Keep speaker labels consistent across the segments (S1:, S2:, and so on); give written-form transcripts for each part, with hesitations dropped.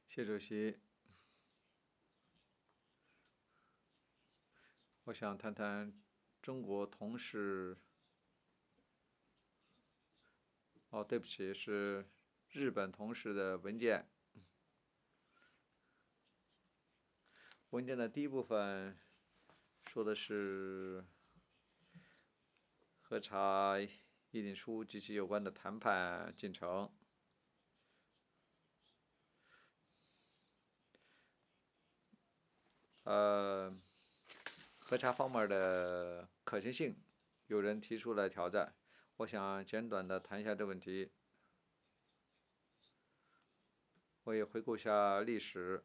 S1: 谢主席，我想谈谈中国同时，对不起，是日本同时的文件。文件的第一部分说的是核查议定书及其有关的谈判进程。核查方面的可行性，有人提出了挑战。我想简短的谈一下这问题。我也回顾一下历史。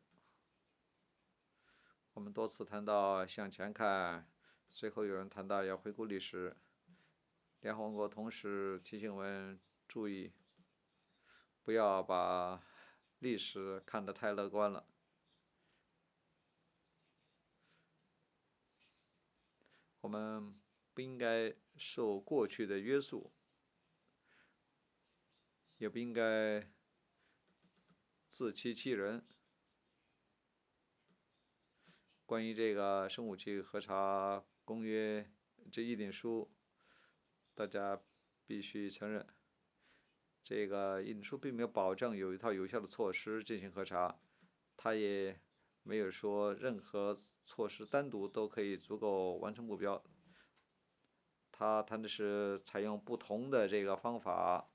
S1: 我们多次谈到向前看，随后有人谈到要回顾历史。联合王国同时提醒我们注意，不要把历史看得太乐观了。我们不应该受过去的约束，也不应该自欺欺人。关于这个生物武器核查公约这议定书，大家必须承认，这个议定书并没有保证有一套有效的措施进行核查，它也没有说任何措施单独都可以足够完成目标。它谈的是采用不同的这个方法，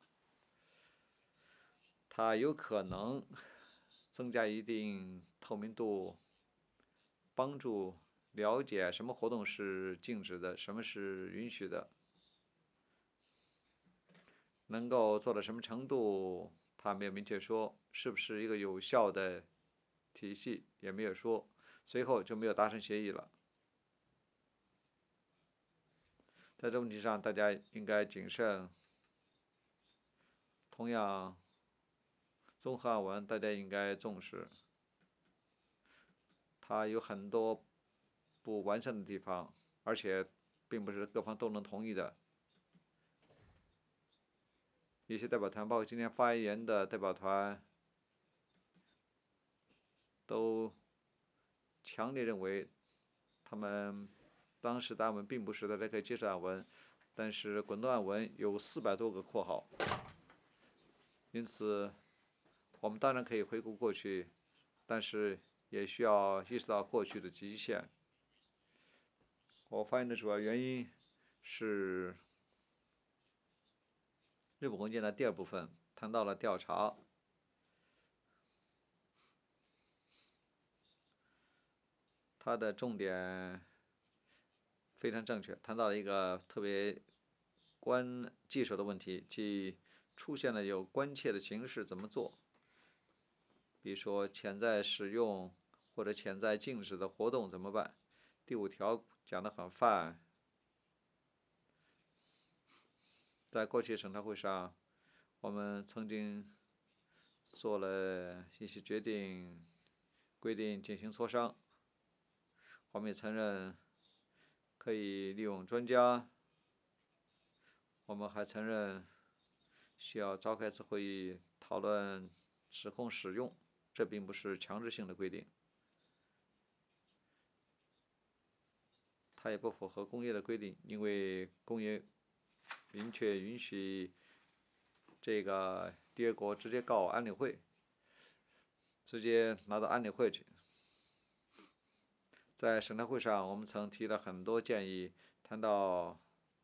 S1: 它有可能增加一定透明度，帮助了解什么活动是禁止的，什么是允许的，能够做到什么程度，他没有明确说，是不是一个有效的体系也没有说，随后就没有达成协议了。在这问题上，大家应该谨慎。同样，综合案文大家应该重视，它有很多不完善的地方，而且并不是各方都能同意的。一些代表团，包括今天发言的代表团，都强烈认为，他们当时的案文并不是大家可以接受的案文，但是滚动案文有400多个括号，因此我们当然可以回顾过去，但是也需要意识到过去的极限。我发言的主要原因是日本文件的第二部分谈到了调查，它的重点非常正确，谈到了一个特别棘手的问题，即出现了有关切的形式怎么做？比如说潜在使用或者潜在禁止的活动怎么办？第5条讲得很泛，在过去审查会上，我们曾经做了一些决定，规定进行磋商。我们也承认可以利用专家，我们还承认需要召开一次会议讨论指控使用，这并不是强制性的规定，它也不符合公约的规定，因为公约明确允许这个缔约国直接告安理会，直接拿到安理会去。在审查会上，我们曾提了很多建议，谈到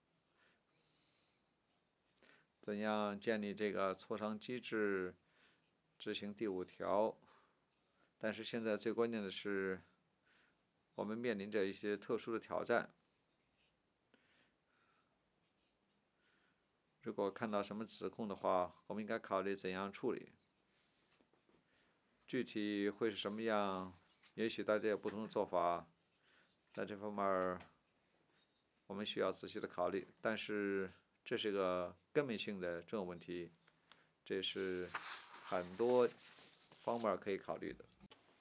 S1: 怎样建立这个磋商机制，执行第5条。但是现在最关键的是，我们面临着一些特殊的挑战。如果看到什么指控的话，我们应该考虑怎样处理。具体会是什么样，也许大家有不同的做法，在这方面我们需要仔细的考虑。但是这是一个根本性的重要问题，这是很多方面可以考虑的。